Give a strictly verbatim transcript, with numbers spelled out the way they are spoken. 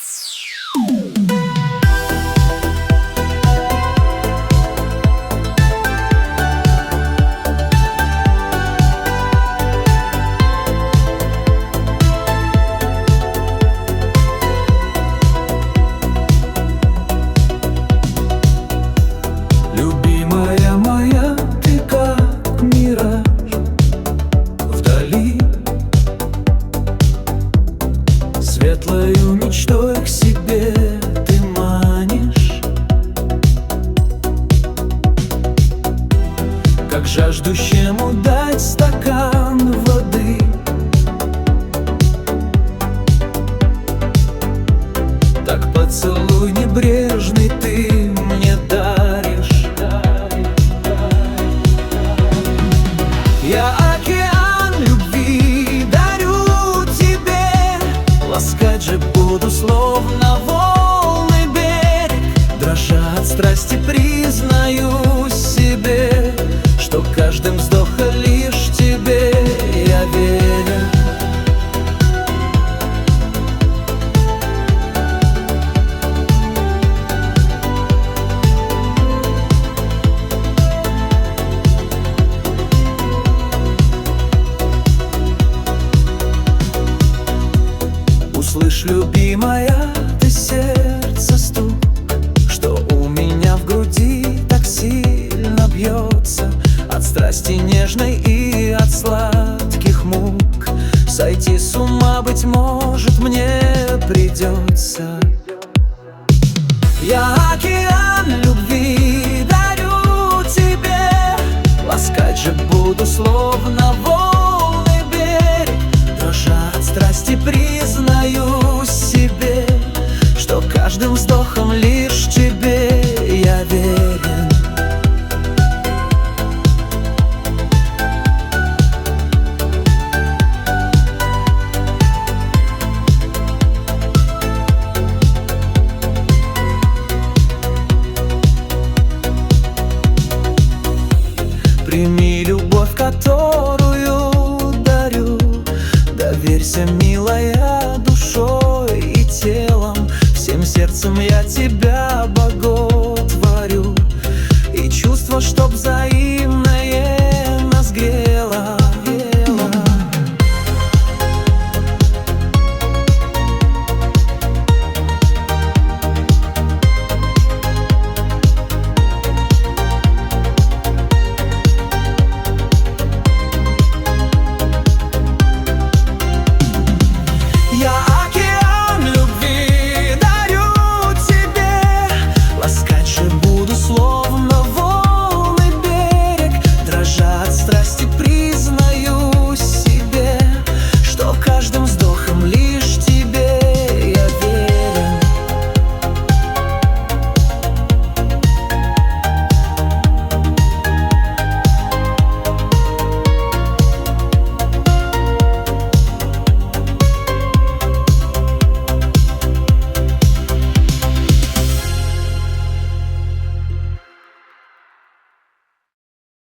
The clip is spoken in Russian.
Любимая моя, ты как мираж вдали, светлою мечтой к себе ты манишь, как жаждущему дать стакан воды. Так поцелуй небрежный ты мне даришь. Я океан любви дарю тебе, ласкать же буду словно волны берег. Дрожа от страсти признаюсь себе, что каждым вздохом лишь тебе я верю. Услышь, любимая, ты сердце стук, что у меня в груди так сильно бьется от страсти нежной и от сладких мук. Сойти с ума, быть может, мне придется. Я океан любви дарю тебе, ласкать же буду словно волны берег. Дрожа от страсти признаюсь себе, что каждым вздохом лишь тебе я верен. Прими любовь, которую дарю, доверься, милая, душой и телом. Всем сердцем я тебя, богов,